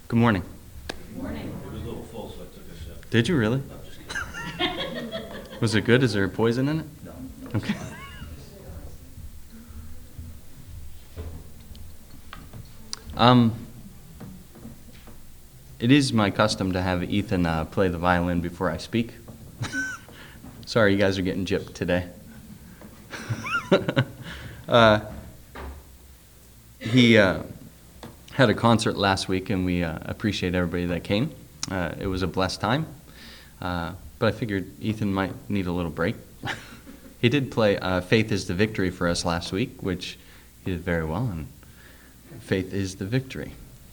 Good morning. Good morning. It was a little full, so I took a sip. Did you really? I'm just kidding. Was it good? Is there poison in it? No. Okay. It is my custom to have Ethan play the violin before I speak. Sorry, you guys are getting gypped today. He had a concert last week, and we appreciate everybody that came. It was a blessed time, but I figured Ethan might need a little break. He did play Faith is the Victory for us last week, which he did very well, and faith is the victory.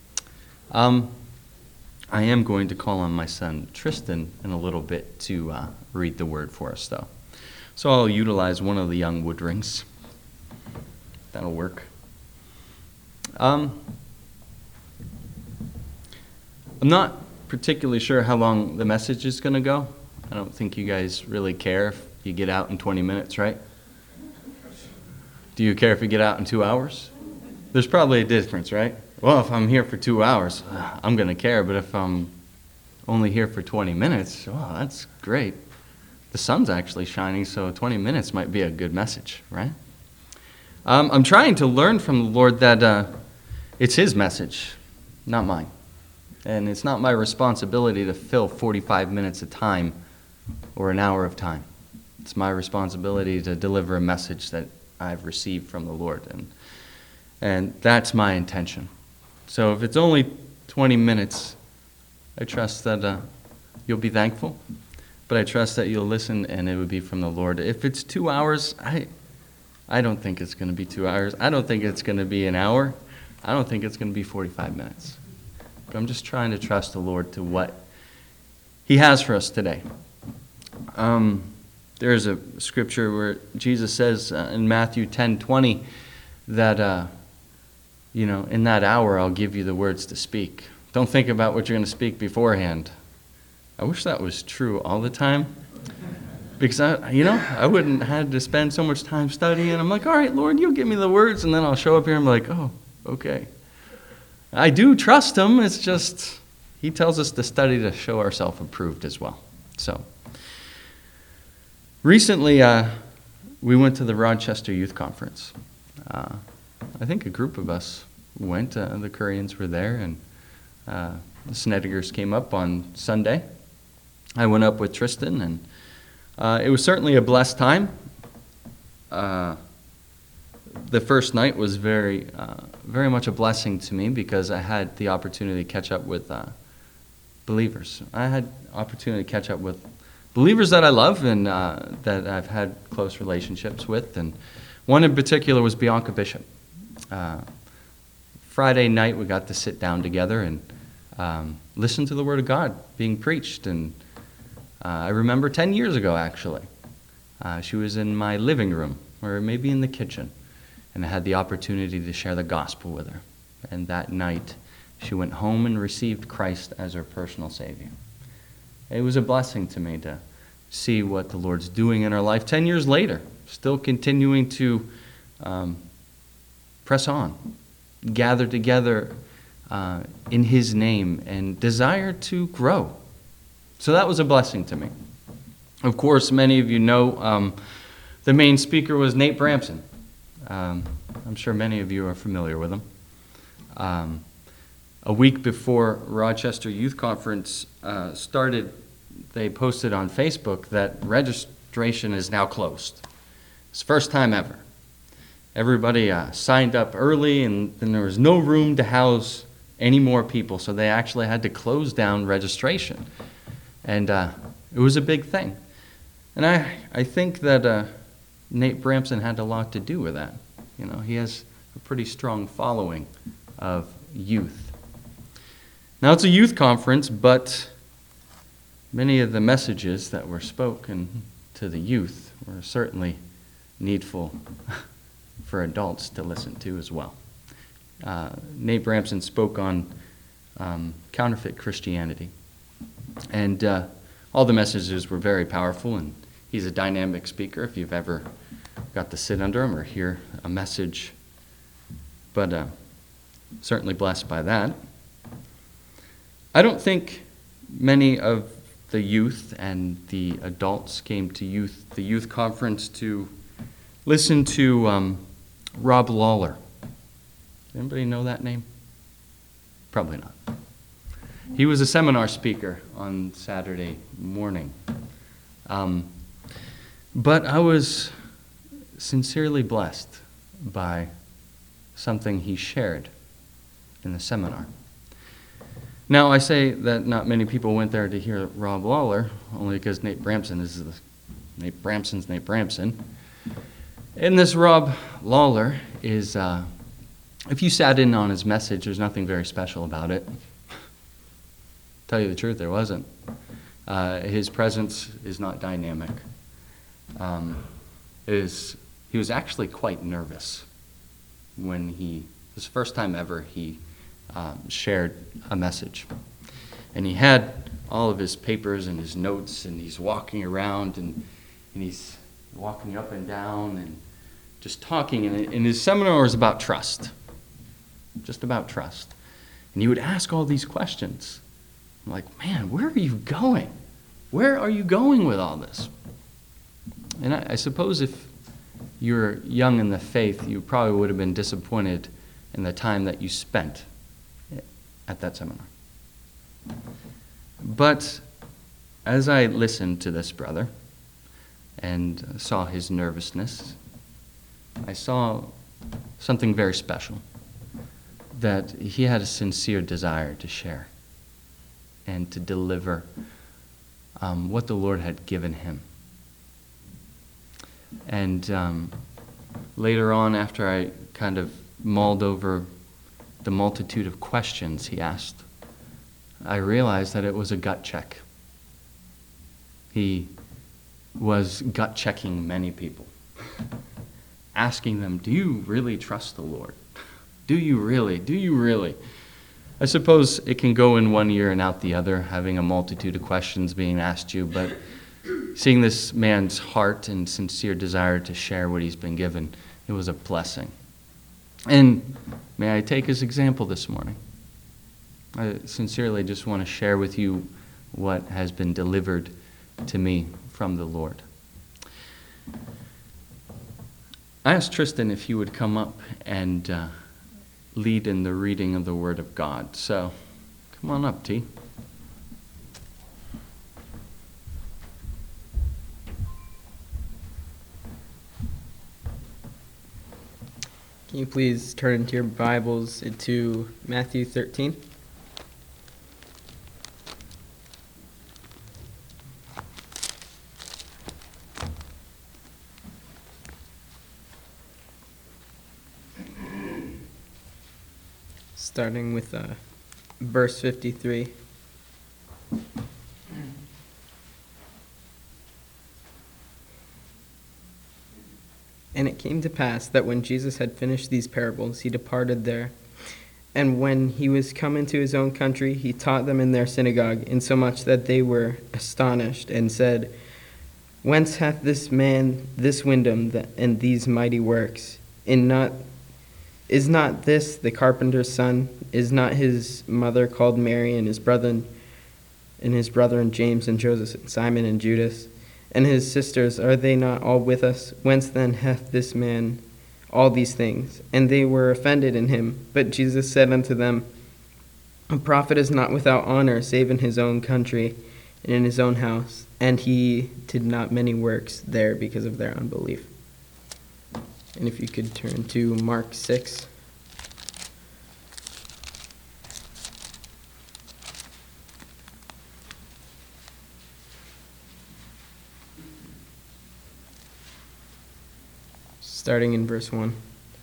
I am going to call on my son Tristan in a little bit to read the word for us, though. So I'll utilize one of the young Woodrings. That'll work. I'm not particularly sure how long the message is going to go. I don't think you guys really care if you get out in 20 minutes, right? Do you care if you get out in 2 hours? There's probably a difference, right? Well, if I'm here for 2 hours, I'm going to care. But if I'm only here for 20 minutes, well, that's great. The sun's actually shining, so 20 minutes might be a good message, right? I'm trying to learn from the Lord that it's His message, not mine. And it's not my responsibility to fill 45 minutes of time or an hour of time. It's my responsibility to deliver a message that I've received from the Lord. And that's my intention. So if it's only 20 minutes, I trust that you'll be thankful. But I trust that you'll listen and it would be from the Lord. If it's 2 hours, I don't think it's going to be 2 hours. I don't think it's going to be an hour. I don't think it's going to be 45 minutes. But I'm just trying to trust the Lord to what He has for us today. There's a scripture where Jesus says in Matthew 10:20 that, in that hour I'll give you the words to speak. Don't think about what you're going to speak beforehand. I wish that was true all the time. Because, I wouldn't have to spend so much time studying. I'm like, all right, Lord, you give me the words, and then I'll show up here and be like, oh, okay. I do trust Him. It's just, He tells us to study to show ourselves approved as well. So, recently, we went to the Rochester Youth Conference. I think a group of us went. The Currians were there, and the Snedigers came up on Sunday. I went up with Tristan, and it was certainly a blessed time. The first night was very much a blessing to me because I had the opportunity to catch up with believers. I had opportunity to catch up with believers that I love and that I've had close relationships with. And one in particular was Bianca Bishop. Friday night we got to sit down together and listen to the Word of God being preached. And I remember 10 years ago, actually, she was in my living room or maybe in the kitchen. And I had the opportunity to share the gospel with her. And that night, she went home and received Christ as her personal Savior. It was a blessing to me to see what the Lord's doing in her life 10 years later, still continuing to press on, gather together in His name, and desire to grow. So that was a blessing to me. Of course, many of you know the main speaker was Nate Bramson. I'm sure many of you are familiar with him. A week before Rochester Youth Conference started, they posted on Facebook that registration is now closed. It's the first time ever. Everybody signed up early, and then there was no room to house any more people, so they actually had to close down registration. And it was a big thing. And I think that Nate Bramson had a lot to do with that. He has a pretty strong following of youth. Now, it's a youth conference, but many of the messages that were spoken to the youth were certainly needful for adults to listen to as well. Nate Bramson spoke on counterfeit Christianity. And all the messages were very powerful, and he's a dynamic speaker if you've ever got to sit under him or hear a message. But certainly blessed by that. I don't think many of the youth and the adults came to the youth conference to listen to Rob Lawler. Anybody know that name? Probably not. He was a seminar speaker on Saturday morning. But I was sincerely blessed by something he shared in the seminar. Now, I say that not many people went there to hear Rob Lawler, only because Nate Bramson's Nate Bramson. And this Rob Lawler is, if you sat in on his message, there's nothing very special about it. Tell you the truth, there wasn't. His presence is not dynamic. He was actually quite nervous when it was the first time ever he shared a message. And he had all of his papers and his notes, and he's walking around, and he's walking up and down and just talking. And his seminar was about trust, just about trust. And he would ask all these questions. I'm like, man, where are you going? Where are you going with all this? And I suppose if you're young in the faith, you probably would have been disappointed in the time that you spent at that seminar. But as I listened to this brother and saw his nervousness, I saw something very special, that he had a sincere desire to share and to deliver what the Lord had given him. And later on, after I kind of mulled over the multitude of questions he asked, I realized that it was a gut check. He was gut checking many people, asking them, do you really trust the Lord? Do you really? Do you really? I suppose it can go in one ear and out the other, having a multitude of questions being asked you, but seeing this man's heart and sincere desire to share what he's been given, it was a blessing. And may I take his example this morning? I sincerely just want to share with you what has been delivered to me from the Lord. I asked Tristan if he would come up and lead in the reading of the Word of God. So, come on up, T. Can you please turn into your Bibles to Matthew 13? Starting with verse 53. And it came to pass that when Jesus had finished these parables, he departed there. And when he was come into his own country, he taught them in their synagogue, insomuch that they were astonished, and said, Whence hath this man this wisdom and these mighty works? Is not this the carpenter's son? Is not his mother called Mary, and his brethren James and Joseph and Simon and Judas? And his sisters, are they not all with us? Whence then hath this man all these things? And they were offended in him. But Jesus said unto them, A prophet is not without honor, save in his own country and in his own house. And he did not many works there because of their unbelief. And if you could turn to Mark 6. Starting in verse 1.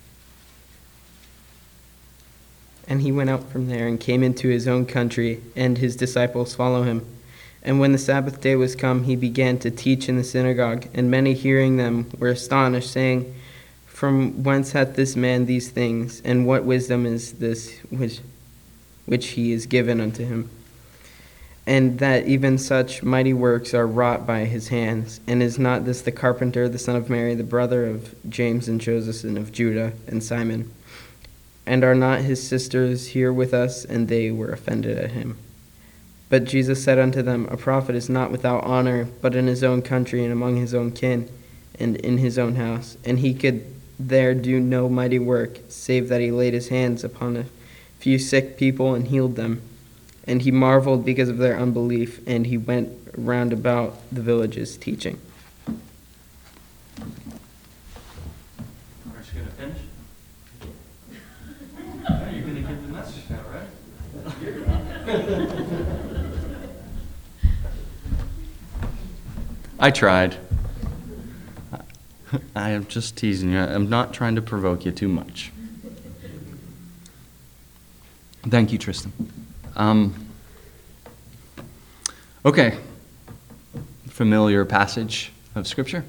And he went out from there and came into his own country, and his disciples follow him. And when the Sabbath day was come, he began to teach in the synagogue, and many hearing them were astonished, saying, From whence hath this man these things, and what wisdom is this which he is given unto him? And that even such mighty works are wrought by his hands. And is not this the carpenter, the son of Mary, the brother of James and Joseph, and of Judah and Simon? And are not his sisters here with us? And they were offended at him. But Jesus said unto them, A prophet is not without honor, but in his own country and among his own kin, and in his own house. And he could there do no mighty work, save that he laid his hands upon a few sick people and healed them. And he marveled because of their unbelief, and he went round about the villages teaching. Aren't you going to finish? You're going to give the message now, right? I tried. I am just teasing you. I'm not trying to provoke you too much. Thank you, Tristan. Okay. Familiar passage of Scripture.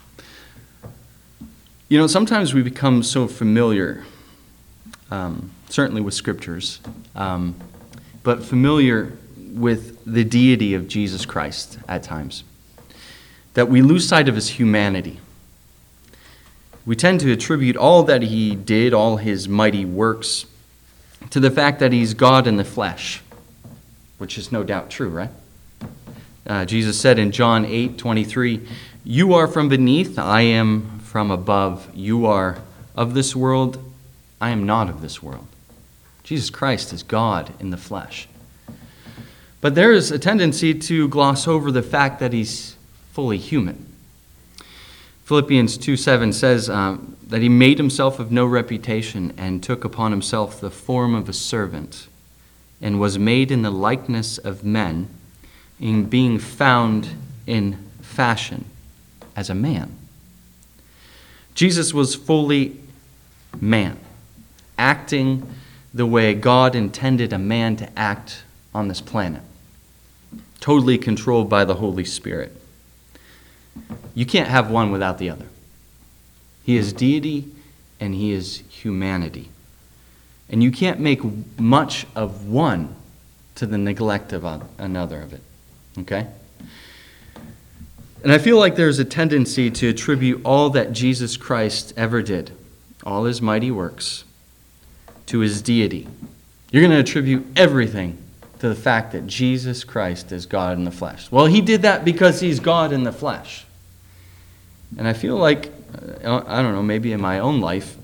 You know, sometimes we become so familiar, certainly with Scriptures, but familiar with the deity of Jesus Christ at times, that we lose sight of his humanity. We tend to attribute all that he did, all his mighty works, to the fact that he's God in the flesh, which is no doubt true, right? Jesus said in John 8:23, "You are from beneath, I am from above. You are of this world, I am not of this world." Jesus Christ is God in the flesh. But there is a tendency to gloss over the fact that he's fully human. Philippians 2:7 says that he made himself of no reputation and took upon himself the form of a servant and was made in the likeness of men, in being found in fashion as a man. Jesus was fully man, acting the way God intended a man to act on this planet, totally controlled by the Holy Spirit. You can't have one without the other. He is deity and he is humanity. And you can't make much of one to the neglect of another of it. Okay? And I feel like there's a tendency to attribute all that Jesus Christ ever did, all his mighty works, to his deity. You're going to attribute everything to the fact that Jesus Christ is God in the flesh. Well, he did that because he's God in the flesh. And I feel like, I don't know, maybe in my own life,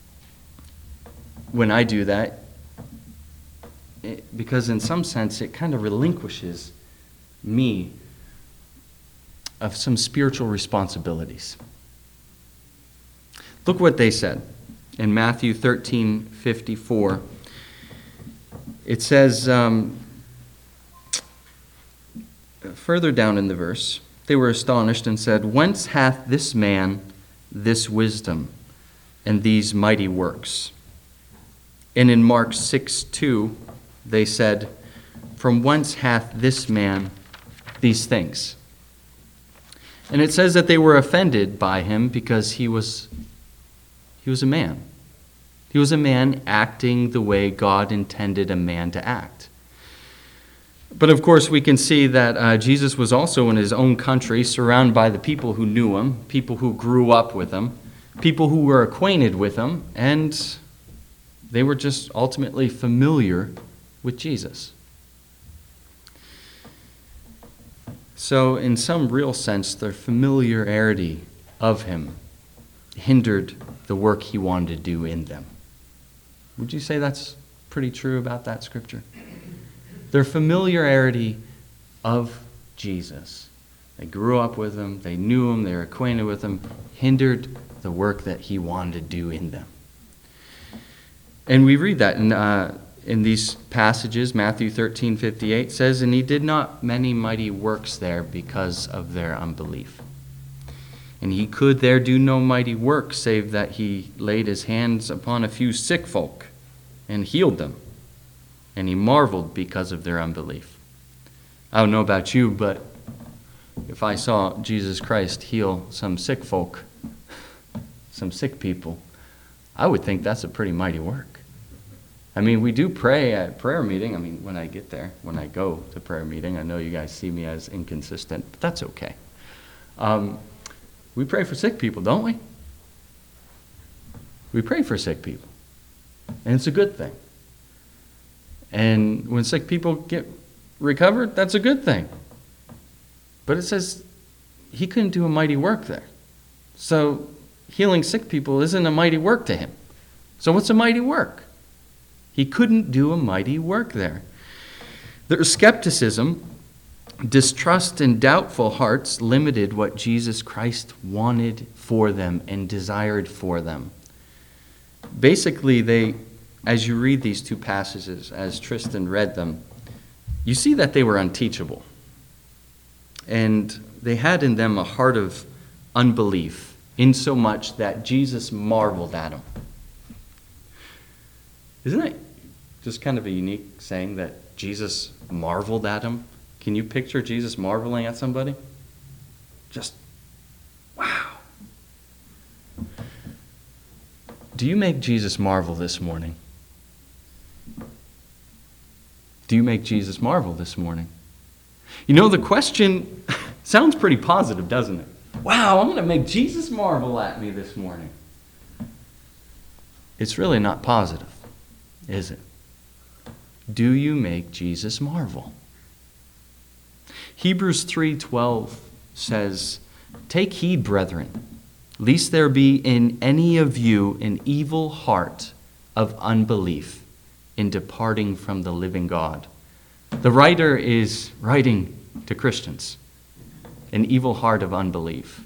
when I do that, because in some sense it kind of relinquishes me of some spiritual responsibilities. Look what they said in Matthew 13:54. It says, further down in the verse, they were astonished and said, "Whence hath this man this wisdom and these mighty works?" And in Mark 6:2, they said, "From whence hath this man these things?" And it says that they were offended by him because he was a man. He was a man acting the way God intended a man to act. But of course, we can see that Jesus was also in his own country, surrounded by the people who knew him, people who grew up with him, people who were acquainted with him, and they were just ultimately familiar with Jesus. So, in some real sense, their familiarity of him hindered the work he wanted to do in them. Would you say that's pretty true about that scripture? Their familiarity of Jesus. They grew up with him, they knew him, they were acquainted with him, hindered the work that he wanted to do in them. And we read that in these passages. Matthew 13:58 says, "And he did not many mighty works there because of their unbelief. And he could there do no mighty work, save that he laid his hands upon a few sick folk and healed them. And he marveled because of their unbelief." I don't know about you, but if I saw Jesus Christ heal some sick folk, some sick people, I would think that's a pretty mighty work. I mean, we do pray at prayer meeting. I mean, when I get there, when I go to prayer meeting, I know you guys see me as inconsistent, but that's okay. We pray for sick people, don't we? We pray for sick people. And it's a good thing. And when sick people get recovered, that's a good thing. But it says he couldn't do a mighty work there. So healing sick people isn't a mighty work to him. So what's a mighty work? He couldn't do a mighty work there. Their skepticism, distrust, and doubtful hearts limited what Jesus Christ wanted for them and desired for them. Basically, as you read these two passages, as Tristan read them, you see that they were unteachable. And they had in them a heart of unbelief, insomuch that Jesus marveled at them. Isn't it just kind of a unique saying that Jesus marveled at them? Can you picture Jesus marveling at somebody? Just, wow. Do you make Jesus marvel this morning? Do you make Jesus marvel this morning? You know, the question sounds pretty positive, doesn't it? Wow, I'm going to make Jesus marvel at me this morning. It's really not positive, is it? Do you make Jesus marvel? Hebrews 3:12 says, "Take heed, brethren, lest there be in any of you an evil heart of unbelief in departing from the living God." The writer is writing to Christians, an evil heart of unbelief.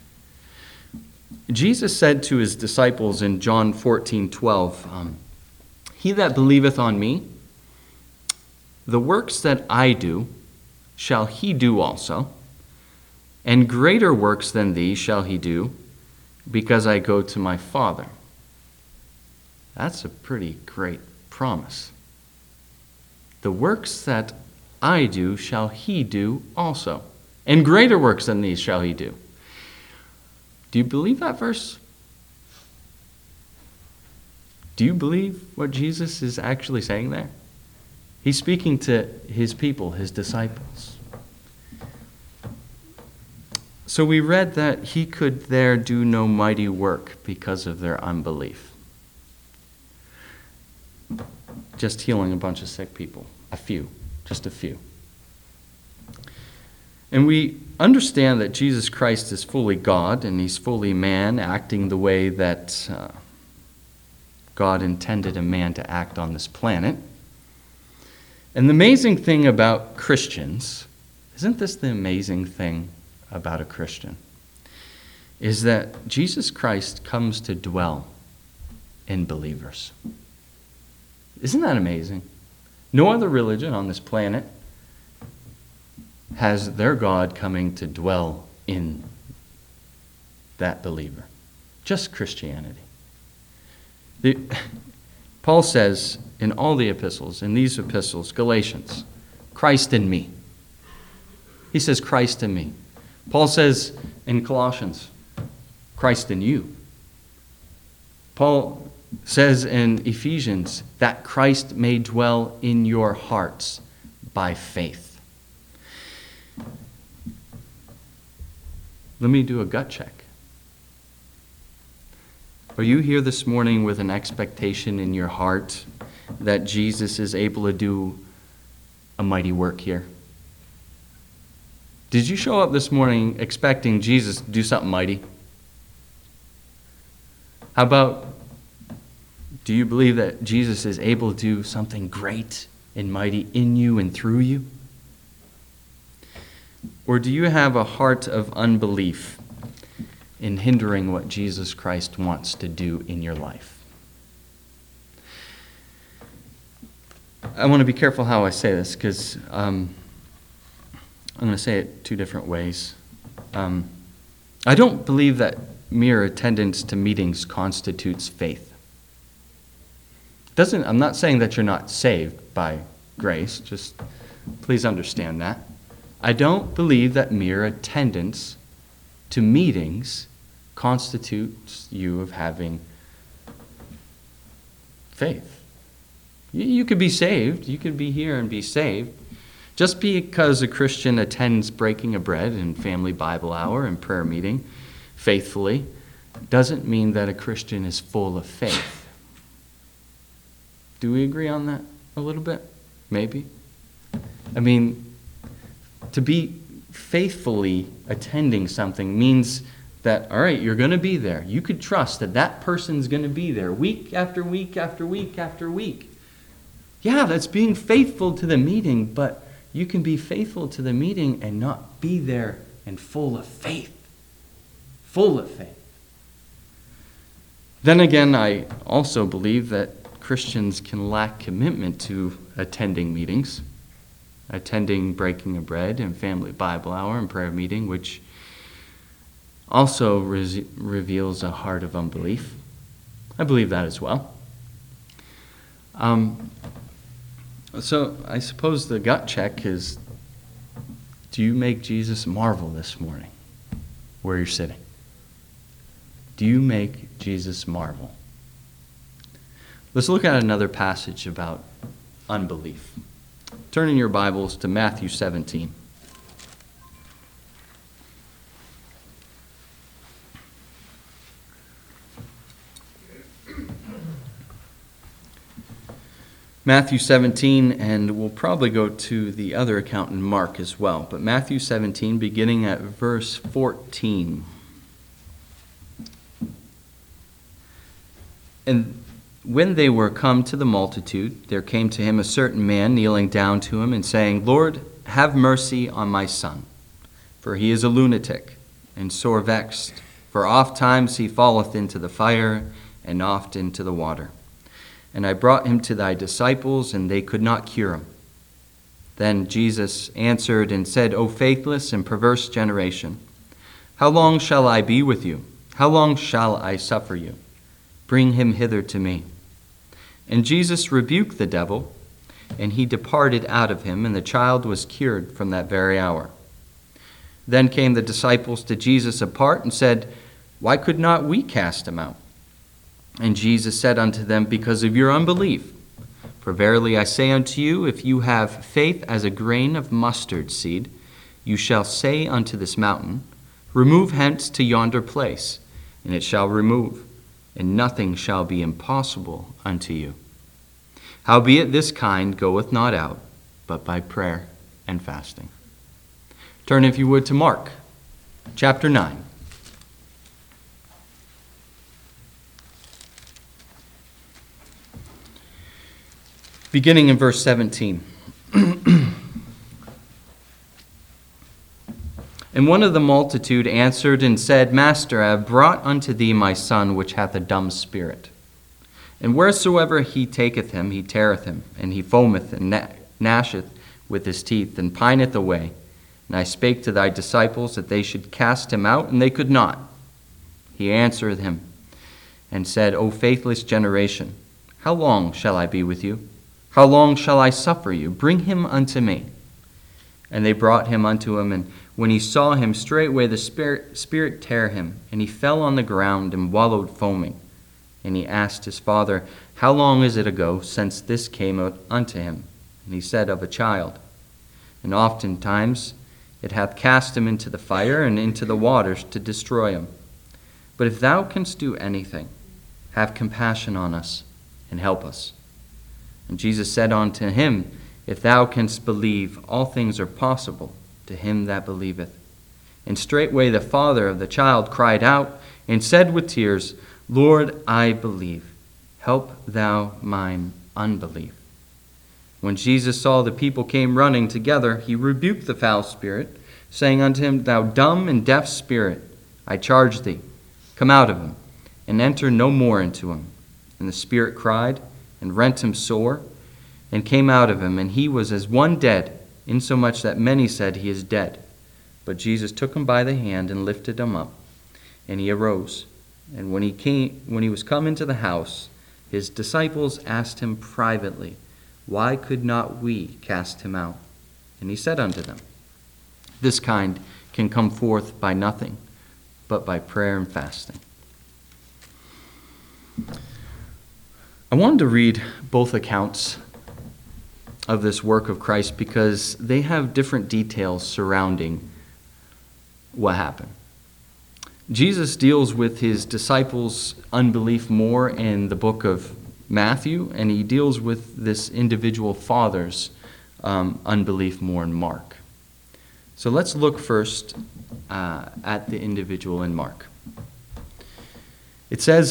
Jesus said to his disciples in John 14:12, "He that believeth on me, the works that I do, shall he do also, and greater works than these shall he do, because I go to my Father." That's a pretty great promise. The works that I do shall he do also, and greater works than these shall he do. Do you believe that verse? Do you believe what Jesus is actually saying there? He's speaking to his people, his disciples. So we read that he could there do no mighty work because of their unbelief. Just healing a bunch of sick people. A few. Just a few. And we understand that Jesus Christ is fully God and he's fully man, acting the way that God intended a man to act on this planet. And the amazing thing about Christians, isn't this the amazing thing about a Christian? Is that Jesus Christ comes to dwell in believers. Isn't that amazing? No other religion on this planet has their God coming to dwell in that believer. Just Christianity. Paul says in all the epistles, in these epistles, Galatians, Christ in me. He says Christ in me. Paul says in Colossians, Christ in you. Paul says in Ephesians that Christ may dwell in your hearts by faith. Let me do a gut check. Are you here this morning with an expectation in your heart that Jesus is able to do a mighty work here? Did you show up this morning expecting Jesus to do something mighty? How about, do you believe that Jesus is able to do something great and mighty in you and through you? Or do you have a heart of unbelief in hindering what Jesus Christ wants to do in your life? I want to be careful how I say this because I'm going to say it two different ways. I don't believe that mere attendance to meetings constitutes faith. I'm not saying that you're not saved by grace, just please understand that. I don't believe that mere attendance to meetings constitutes you of having faith. You could be saved. You could be here and be saved. Just because a Christian attends breaking of bread and family Bible hour and prayer meeting faithfully doesn't mean that a Christian is full of faith. Do we agree on that a little bit? Maybe. I mean, to be faithfully attending something means that, all right, you're going to be there. You could trust that that person's going to be there week after week after week after week. Yeah, that's being faithful to the meeting, but you can be faithful to the meeting and not be there and full of faith. Full of faith. Then again, I also believe that Christians can lack commitment to attending meetings, attending breaking of bread and family Bible hour and prayer meeting, which also reveals a heart of unbelief. I believe that as well. So I suppose the gut check is, do you make Jesus marvel this morning where you're sitting? Do you make Jesus marvel? Let's look at another passage about unbelief. Turn in your Bibles to Matthew 17. Matthew 17, and we'll probably go to the other account in Mark as well. But Matthew 17, beginning at verse 14. And when they were come to the multitude, there came to him a certain man kneeling down to him and saying, Lord, have mercy on my son, for he is a lunatic and sore vexed. For oft times he falleth into the fire, and oft into the water. And I brought him to thy disciples, and they could not cure him. Then Jesus answered and said, O faithless and perverse generation, how long shall I be with you? How long shall I suffer you? Bring him hither to me. And Jesus rebuked the devil, and he departed out of him, and the child was cured from that very hour. Then came the disciples to Jesus apart and said, Why could not we cast him out? And Jesus said unto them, Because of your unbelief. For verily I say unto you, if you have faith as a grain of mustard seed, you shall say unto this mountain, Remove hence to yonder place, and it shall remove, and nothing shall be impossible unto you. Howbeit this kind goeth not out, but by prayer and fasting. Turn, if you would, to Mark, chapter 9. Beginning in verse 17. And one of the multitude answered and said, Master, I have brought unto thee my son, which hath a dumb spirit. And wheresoever he taketh him, he teareth him, and he foameth and gnasheth with his teeth, and pineth away. And I spake to thy disciples that they should cast him out, and they could not. He answered him and said, O faithless generation, how long shall I be with you? How long shall I suffer you? Bring him unto me. And they brought him unto him, and when he saw him, straightway the spirit tare him, and he fell on the ground and wallowed foaming. And he asked his father, How long is it ago since this came unto him? And he said, Of a child. And oftentimes it hath cast him into the fire and into the waters to destroy him. But if thou canst do anything, have compassion on us, and help us. And Jesus said unto him, If thou canst believe, all things are possible to him that believeth. And straightway the father of the child cried out, and said with tears, Lord, I believe. Help thou mine unbelief. When Jesus saw the people came running together, he rebuked the foul spirit, saying unto him, Thou dumb and deaf spirit, I charge thee, come out of him, and enter no more into him. And the spirit cried, and rent him sore, and came out of him, and he was as one dead, insomuch that many said, He is dead. But Jesus took him by the hand and lifted him up, and he arose. And when he was come into the house, his disciples asked him privately, Why could not we cast him out? And he said unto them, This kind can come forth by nothing, but by prayer and fasting. I wanted to read both accounts of this work of Christ because they have different details surrounding what happened. Jesus deals with his disciples' unbelief more in the book of Matthew, and he deals with this individual father's unbelief more in Mark. So let's look first at the individual in Mark. It says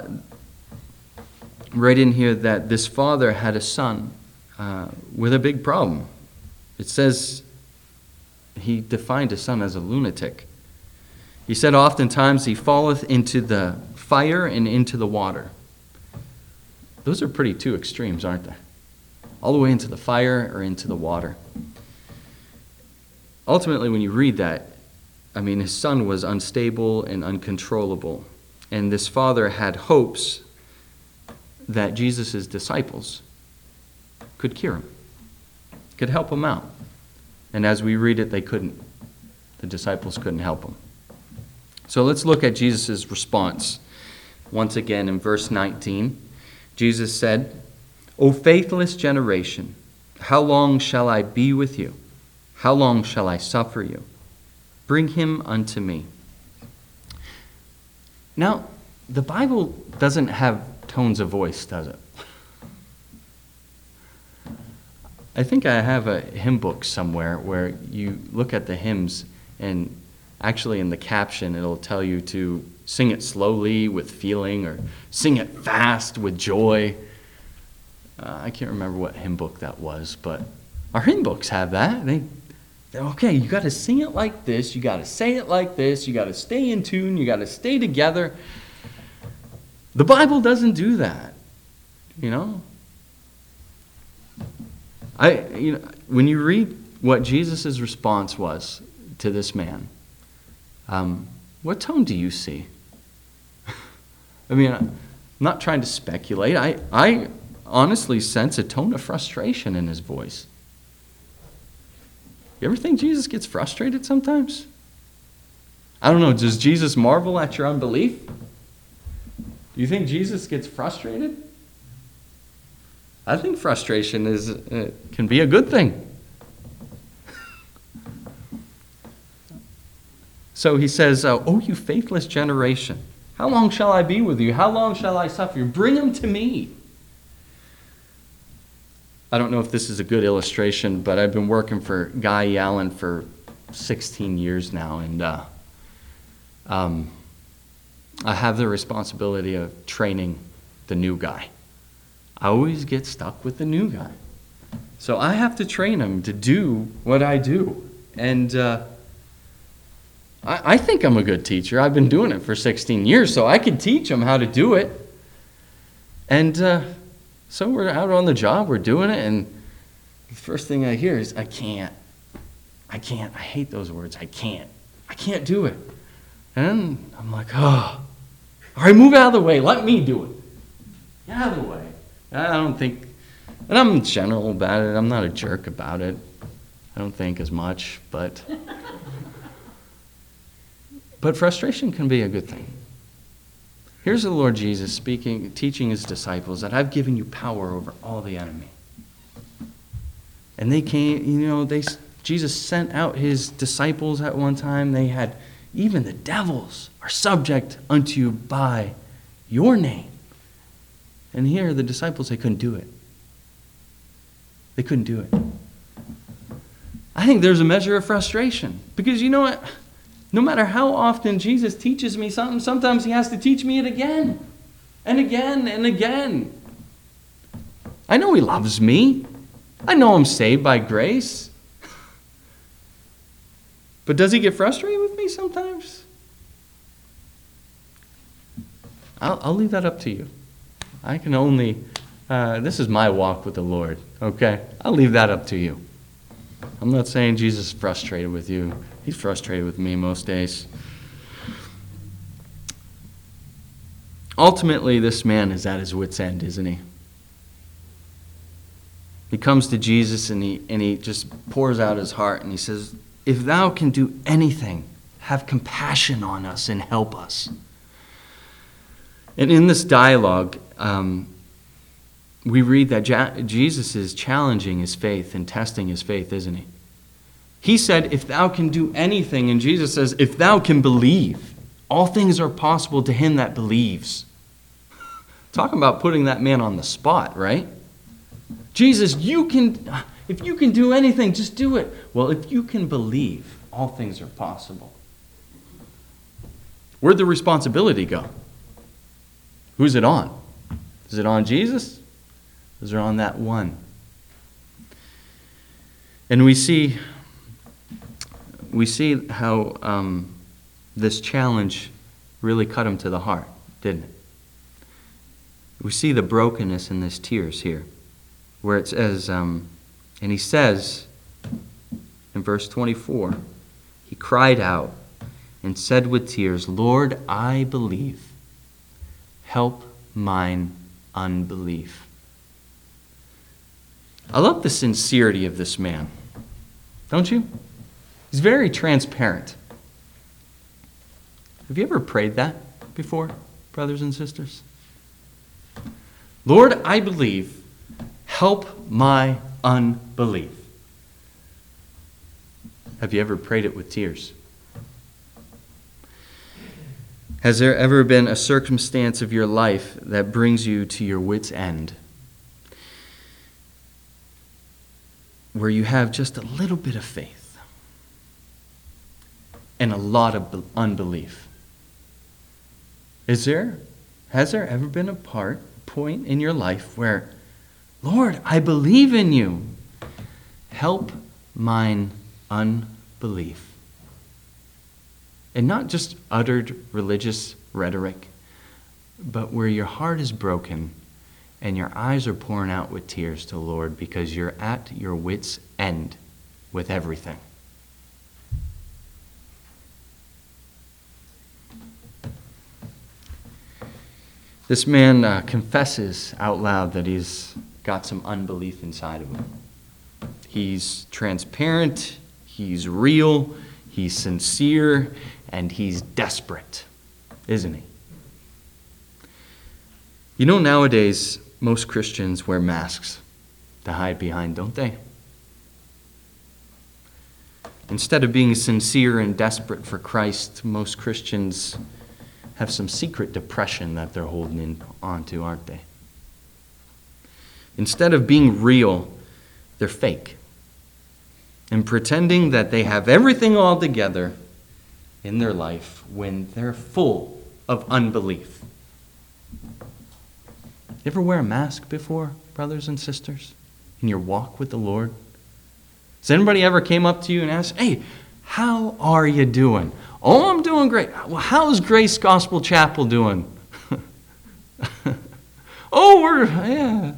right in here that this father had a son with a big problem. It says he defined his son as a lunatic. He said, oftentimes he falleth into the fire and into the water. Those are pretty two extremes, aren't they? All the way into the fire or into the water. Ultimately, when you read that, I mean, his son was unstable and uncontrollable. And this father had hopes that Jesus' disciples could cure him, could help him out. And as we read it, they couldn't. The disciples couldn't help him. So let's look at Jesus' response. Once again, in verse 19, Jesus said, O faithless generation, how long shall I be with you? How long shall I suffer you? Bring him unto me. Now, the Bible doesn't have tones of voice, does it? I think I have a hymn book somewhere where you look at the hymns and actually in the caption it'll tell you to sing it slowly with feeling or sing it fast with joy. I can't remember what hymn book that was, but our hymn books have that. Okay, you got to sing it like this, you got to say it like this, you got to stay in tune, you got to stay together. The Bible doesn't do that, you know. When you read what Jesus' response was to this man, what tone do you see? I mean, I'm not trying to speculate. I honestly sense a tone of frustration in his voice. You ever think Jesus gets frustrated sometimes? I don't know, does Jesus marvel at your unbelief? Do you think Jesus gets frustrated? I think frustration can be a good thing. So he says, "O you faithless generation, how long shall I be with you? How long shall I suffer you? Bring him to me." I don't know if this is a good illustration, but I've been working for Guy Allen for 16 years now, and I have the responsibility of training the new guy. I always get stuck with the new guy. So I have to train him to do what I do. And I think I'm a good teacher. I've been doing it for 16 years, so I can teach him how to do it. And so we're out on the job, we're doing it, and the first thing I hear is, I can't. I hate those words. I can't do it. And I'm like, oh, all right, move out of the way. Let me do it. Get out of the way. I don't think, and I'm general about it. I'm not a jerk about it. I don't think as much, but frustration can be a good thing. Here's the Lord Jesus speaking, teaching his disciples that I've given you power over all the enemy. And they came, Jesus sent out his disciples at one time. They had, even the devils are subject unto you by your name. And here the disciples, they couldn't do it. They couldn't do it. I think there's a measure of frustration. Because you know what? No matter how often Jesus teaches me something, sometimes he has to teach me it again. And again and again. I know he loves me. I know I'm saved by grace. But does he get frustrated with me sometimes? I'll leave that up to you. I can only, this is my walk with the Lord, okay? I'll leave that up to you. I'm not saying Jesus is frustrated with you. He's frustrated with me most days. Ultimately, this man is at his wit's end, isn't he? He comes to Jesus and he just pours out his heart and he says, if thou can do anything, have compassion on us and help us. And in this dialogue, we read that Jesus is challenging his faith and testing his faith, isn't he? He said, if thou can do anything, and Jesus says, if thou can believe, all things are possible to him that believes. Talking about putting that man on the spot, right? Jesus, you can If you can do anything, just do it. Well, if you can believe, all things are possible. Where'd the responsibility go? Who's it on? Is it on Jesus? Is it on that one? And we see how this challenge really cut him to the heart, didn't it? We see the brokenness in his tears here, where it says, and he says in verse 24, he cried out and said with tears, Lord, I believe. Help mine unbelief. I love the sincerity of this man. Don't you? He's very transparent. Have you ever prayed that before, brothers and sisters? Lord, I believe. Help my unbelief. Have you ever prayed it with tears? Has there ever been a circumstance of your life that brings you to your wit's end, where you have just a little bit of faith and a lot of unbelief? Has there ever been a point in your life where, Lord, I believe in you. Help mine unbelief. And not just uttered religious rhetoric, but where your heart is broken and your eyes are pouring out with tears to the Lord because you're at your wit's end with everything. This man confesses out loud that he's got some unbelief inside of him. He's transparent, he's real, he's sincere, and he's desperate, isn't he? You know, nowadays, most Christians wear masks to hide behind, don't they? Instead of being sincere and desperate for Christ, most Christians have some secret depression that they're holding on to, aren't they? Instead of being real, they're fake. And pretending that they have everything all together in their life when they're full of unbelief. You ever wear a mask before, brothers and sisters, in your walk with the Lord? Has anybody ever came up to you and asked, hey, how are you doing? Oh, I'm doing great. Well, how's Grace Gospel Chapel doing? Oh, we're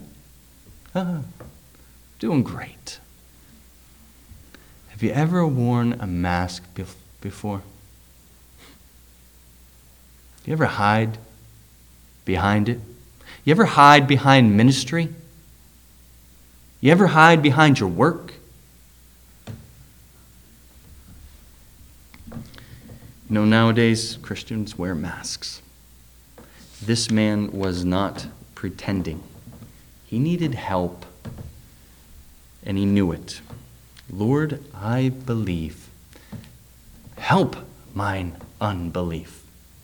doing great. Have you ever worn a mask before? You ever hide behind it? You ever hide behind ministry? You ever hide behind your work? You know, nowadays, Christians wear masks. This man was not pretending. He needed help, and he knew it. Lord, I believe. Help mine unbelief.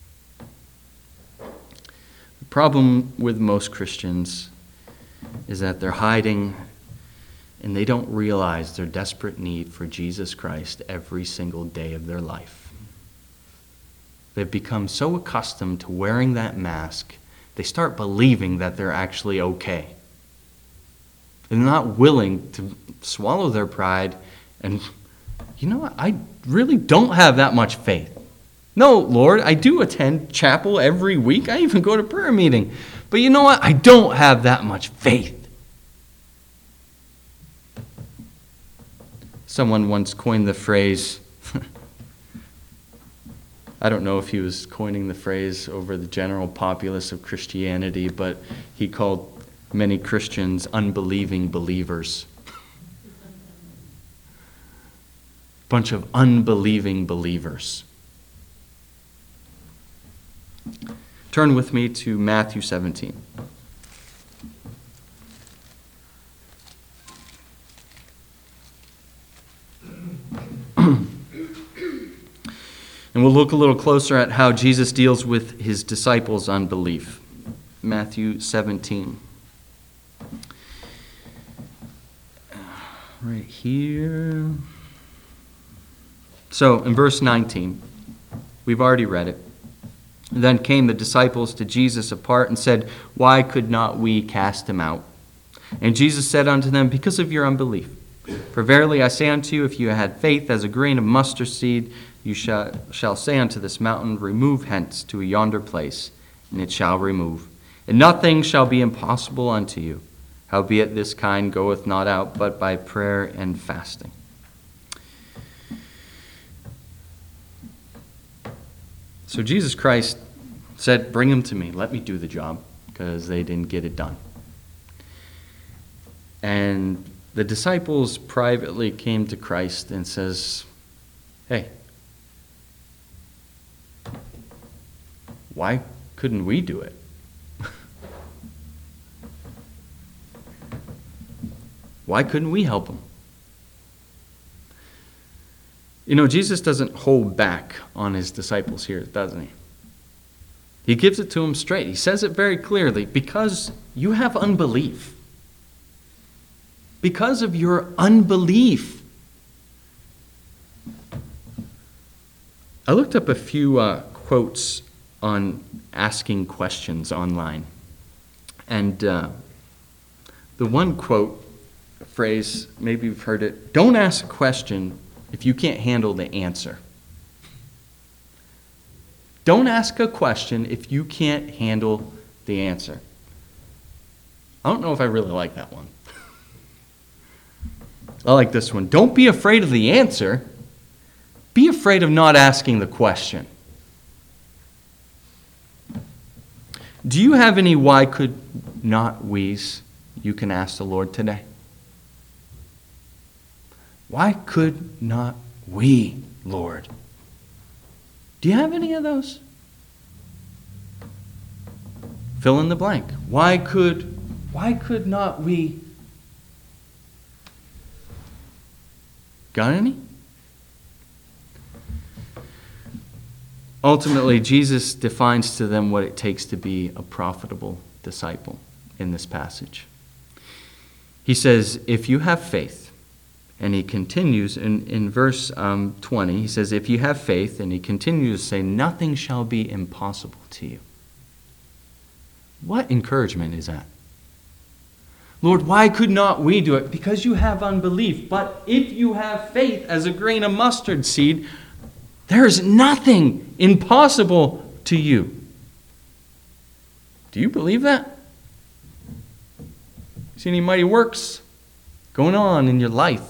The problem with most Christians is that they're hiding and they don't realize their desperate need for Jesus Christ every single day of their life. They've become so accustomed to wearing that mask, they start believing that they're actually okay. They're not willing to swallow their pride and, you know what, I really don't have that much faith. No, Lord, I do attend chapel every week. I even go to prayer meeting. But you know what, I don't have that much faith. Someone once coined the phrase, I don't know if he was coining the phrase over the general populace of Christianity, but he called many Christians unbelieving believers. Bunch of unbelieving believers. Turn with me to Matthew 17. And we'll look a little closer at how Jesus deals with his disciples' unbelief. Matthew 17. right here. So in verse 19, we've already read it. Then came the disciples to Jesus apart and said, "Why could not we cast him out?" And Jesus said unto them, "Because of your unbelief. For verily I say unto you, if you had faith as a grain of mustard seed, you shall say unto this mountain, Remove hence to yonder place, and it shall remove. And nothing shall be impossible unto you. Howbeit this kind goeth not out, but by prayer and fasting." So Jesus Christ said, "Bring him to me. Let me do the job," because they didn't get it done. And the disciples privately came to Christ and says, "Hey, why couldn't we do it? Why couldn't we help him?" You know, Jesus doesn't hold back on his disciples here, doesn't he? He gives it to them straight. He says it very clearly. Because you have unbelief. Because of your unbelief. I looked up a few quotes on asking questions online. And the one quote, phrase, maybe you've heard it, "Don't ask a question if you can't handle the answer." Don't ask a question if you can't handle the answer. I don't know if I really like that one. I like this one. Don't be afraid of the answer. Be afraid of not asking the question. Do you have any why could not we's you can ask the Lord today? Why could not we, Lord? Do you have any of those? Fill in the blank. Why could not we? Got any? Ultimately, Jesus defines to them what it takes to be a profitable disciple in this passage. He says, if you have faith, and he continues in verse 20, he says, if you have faith, and he continues to say, nothing shall be impossible to you. What encouragement is that? Lord, why could not we do it? Because you have unbelief. But if you have faith as a grain of mustard seed, there is nothing impossible to you. Do you believe that? See any mighty works going on in your life?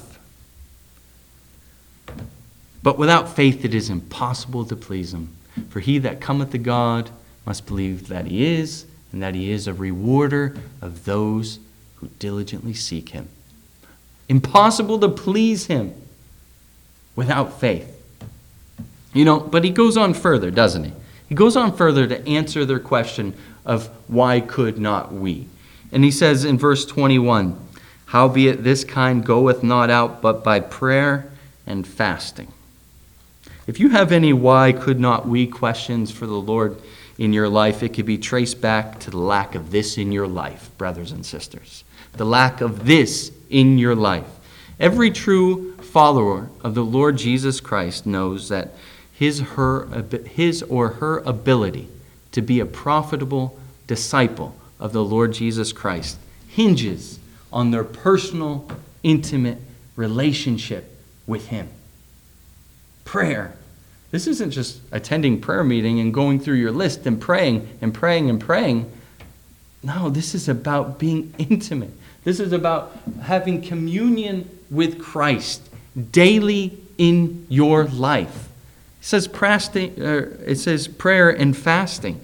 But without faith it is impossible to please him. For he that cometh to God must believe that he is, and that he is a rewarder of those who diligently seek him. Impossible to please him without faith. You know, but he goes on further, doesn't he? He goes on further to answer their question of why could not we? And he says in verse 21, howbeit this kind goeth not out but by prayer and fasting. If you have any why could not we questions for the Lord in your life, it could be traced back to the lack of this in your life, brothers and sisters. The lack of this in your life. Every true follower of the Lord Jesus Christ knows that his or her ability to be a profitable disciple of the Lord Jesus Christ hinges on their personal, intimate relationship with him. Prayer. This isn't just attending prayer meeting and going through your list and praying and praying and praying. No, this is about being intimate. This is about having communion with Christ daily in your life. It says prayer and fasting.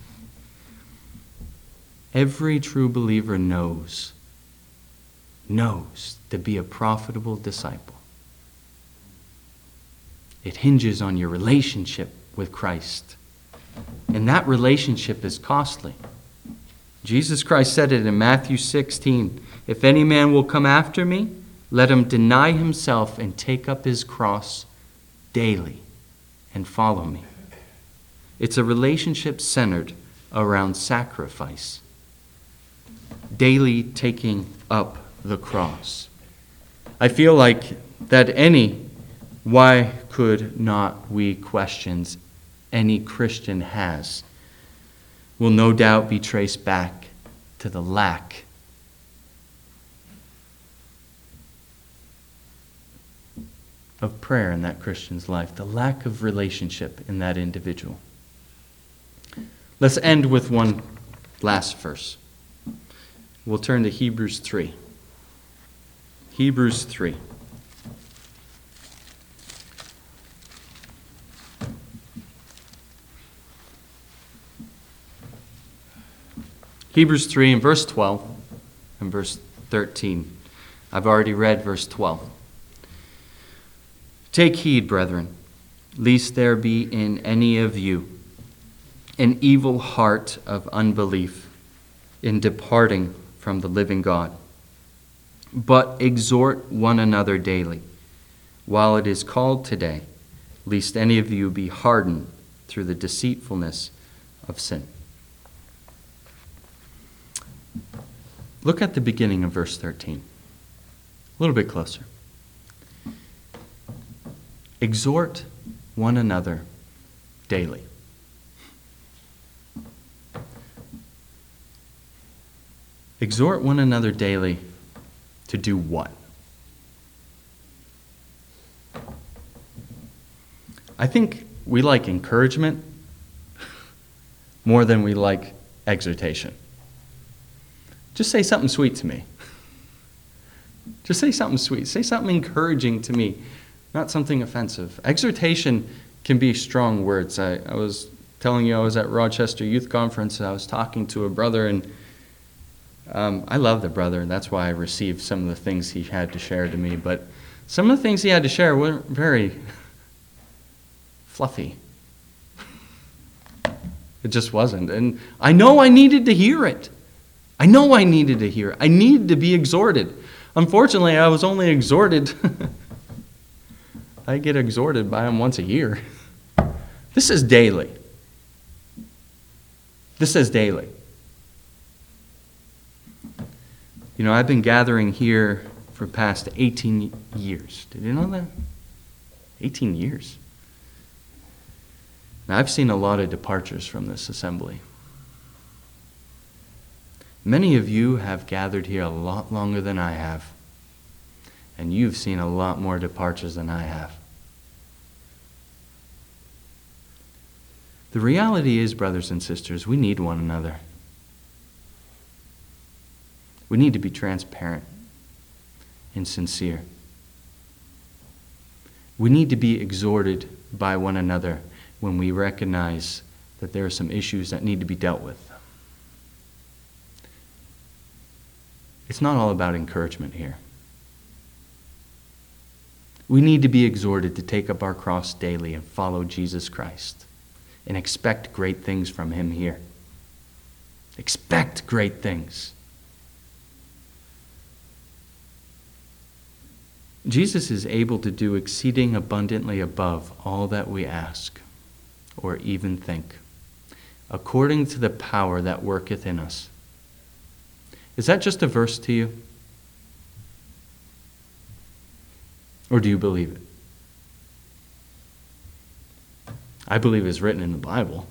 Every true believer knows to be a profitable disciple. It hinges on your relationship with Christ. And that relationship is costly. Jesus Christ said it in Matthew 16. If any man will come after me, let him deny himself and take up his cross daily and follow me. It's a relationship centered around sacrifice. Daily taking up the cross. I feel like that any why could not we questions any Christian has will no doubt be traced back to the lack of prayer in that Christian's life, the lack of relationship in that individual. Let's end with one last verse. We'll turn to Hebrews 3. Hebrews 3. Hebrews 3 and verse 12 and verse 13. I've already read verse 12. Take heed, brethren, lest there be in any of you an evil heart of unbelief in departing from the living God. But exhort one another daily, while it is called today, lest any of you be hardened through the deceitfulness of sin. Look at the beginning of verse 13. A little bit closer. Exhort one another daily. Exhort one another daily to do what? I think we like encouragement more than we like exhortation. Just say something sweet to me. Just say something sweet. Say something encouraging to me, not something offensive. Exhortation can be strong words. I was telling you I was at Rochester Youth Conference, and I was talking to a brother, and I love the brother, and that's why I received some of the things he had to share to me. But some of the things he had to share weren't very fluffy. It just wasn't. And I know I needed to hear it. I know I needed to hear it. I needed to be exhorted. Unfortunately, I was only exhorted. I get exhorted by him once a year. This is daily. This is daily. You know, I've been gathering here for past 18 years. Did you know that? 18 years. Now, I've seen a lot of departures from this assembly. Many of you have gathered here a lot longer than I have, and you've seen a lot more departures than I have. The reality is, brothers and sisters, we need one another. We need to be transparent and sincere. We need to be exhorted by one another when we recognize that there are some issues that need to be dealt with. It's not all about encouragement here. We need to be exhorted to take up our cross daily and follow Jesus Christ and expect great things from him here. Expect great things. Jesus is able to do exceeding abundantly above all that we ask or even think, according to the power that worketh in us. Is that just a verse to you? Or do you believe it? I believe it's written in the Bible.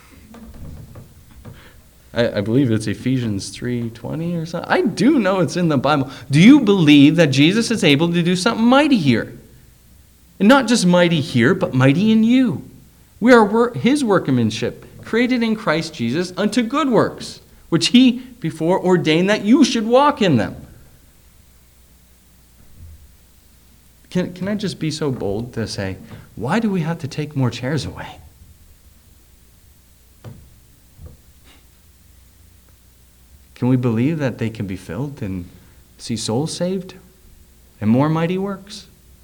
I believe it's Ephesians 3:20 or something. I do know it's in the Bible. Do you believe that Jesus is able to do something mighty here? And not just mighty here, but mighty in you. We are his workmanship, created in Christ Jesus unto good works, which he before ordained that you should walk in them. Can I just be so bold to say, why do we have to take more chairs away? Can we believe that they can be filled and see souls saved and more mighty works?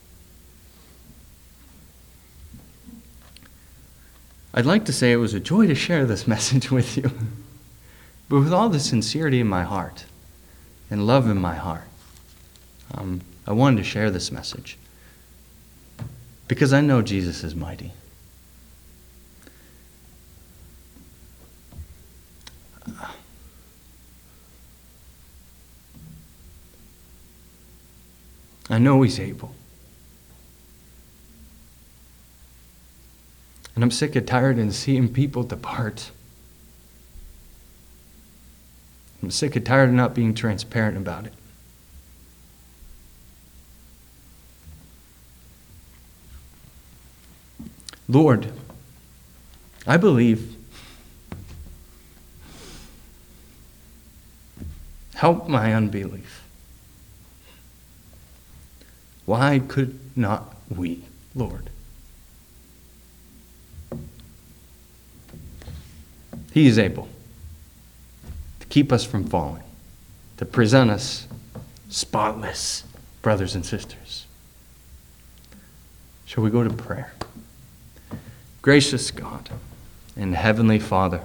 I'd like to say it was a joy to share this message with you. But with all the sincerity in my heart and love in my heart, I wanted to share this message because I know Jesus is mighty. I know He's able. And I'm sick and tired of seeing people depart. I'm sick and tired of not being transparent about it. Lord, I believe. Help my unbelief. Why could not we, Lord? He is able to keep us from falling, to present us spotless, brothers and sisters. Shall we go to prayer? Gracious God and Heavenly Father,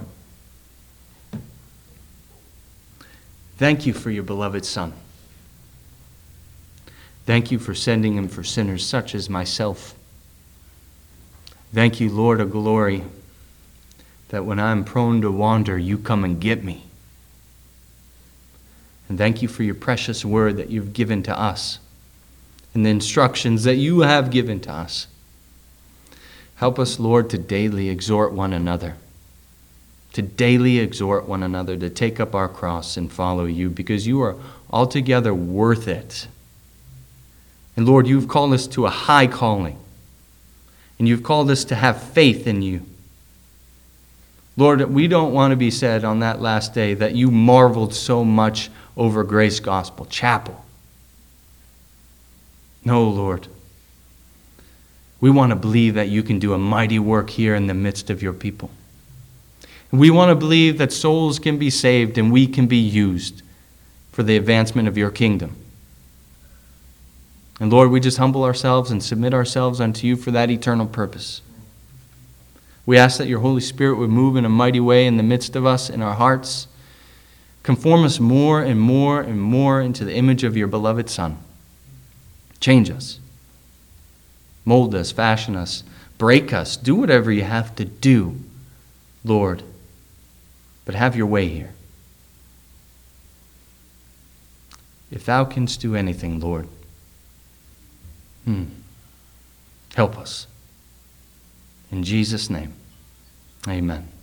thank you for your beloved Son. Thank you for sending him for sinners such as myself. Thank you, Lord of glory, that when I'm prone to wander, you come and get me. And thank you for your precious word that you've given to us and the instructions that you have given to us. Help us, Lord, to daily exhort one another, to take up our cross and follow you, because you are altogether worth it. And Lord, you've called us to a high calling, and you've called us to have faith in you. Lord, we don't want to be said on that last day that you marveled so much over Grace Gospel Chapel. No, Lord. We want to believe that you can do a mighty work here in the midst of your people. We want to believe that souls can be saved and we can be used for the advancement of your kingdom. And Lord, we just humble ourselves and submit ourselves unto you for that eternal purpose. We ask that your Holy Spirit would move in a mighty way in the midst of us, in our hearts. Conform us more and more and more into the image of your beloved Son. Change us. Mold us, fashion us, break us. Do whatever you have to do, Lord. But have your way here. If thou canst do anything, Lord, help us. In Jesus' name, amen.